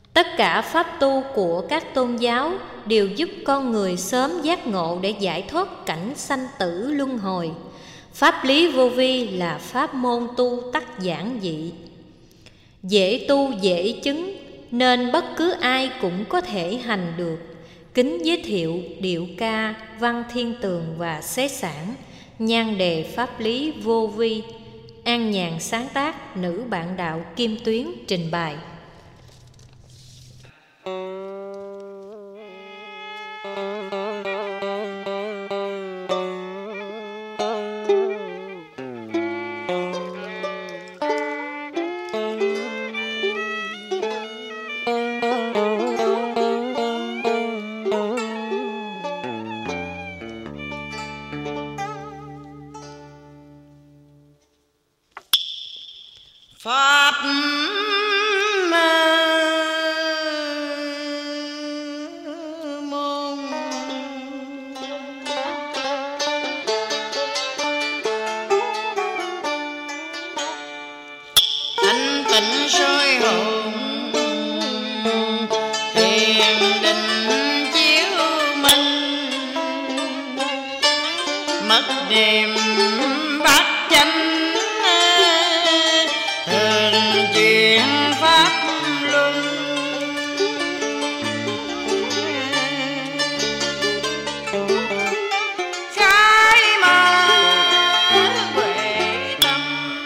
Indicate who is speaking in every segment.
Speaker 1: Tất cả pháp tu của các tôn giáo đều giúp con người sớm giác ngộ để giải thoát cảnh sanh tử luân hồi. Pháp lý vô vi là pháp môn tu tắc giản dị, dễ tu dễ chứng, nên bất cứ ai cũng có thể hành được. Kính giới thiệu điệu ca, văn thiên tường và xế sản, nhan đề pháp lý vô vi. An Nhàn sáng tác, nữ bạn đạo Kim Tuyến trình bày.
Speaker 2: Pháp môn thanh tịnh soi hồn, thiền định chiếu minh, mất niệm bát chánh, thường chuyển pháp luân. Khai mở huệ tâm,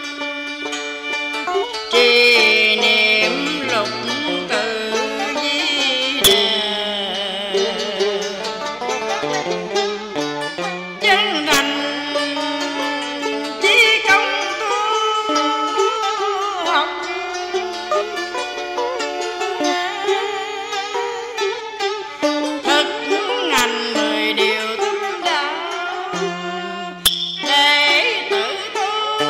Speaker 2: trì niệm lục tự di đà, chân thành chí công tu học, thực hành 10 điều tâm đạo, để tự tu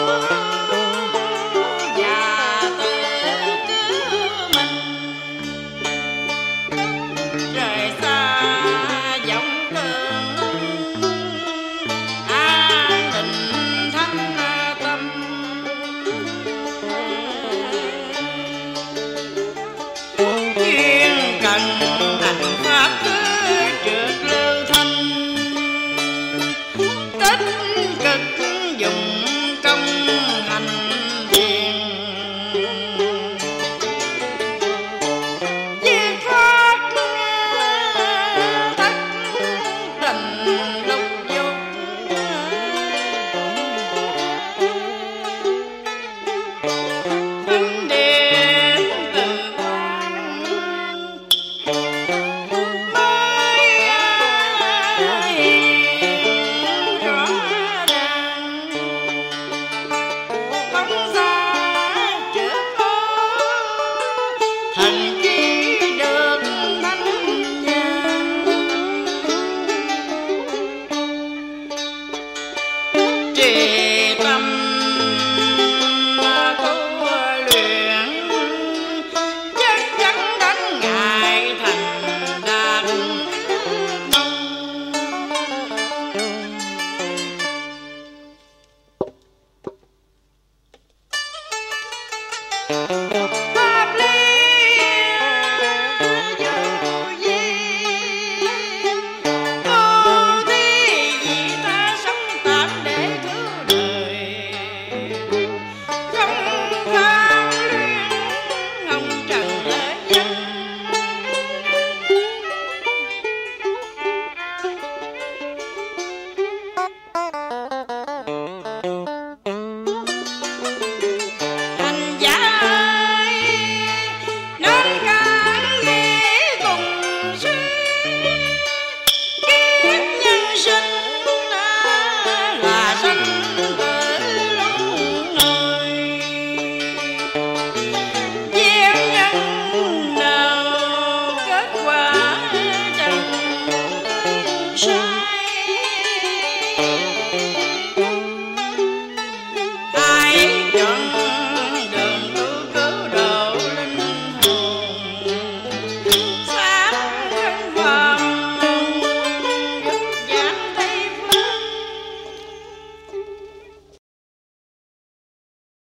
Speaker 2: và tự cứu mình. Rời xa vọng tưởng, an định thanh tâm, chuyên cần hành pháp cứ trượt lưu thanh, tích cực dùng công hành thiền, dứt khoát thất tình lục dục, vấn đề tự quan mới hiện rõ ràng, phóng ra trước ô thần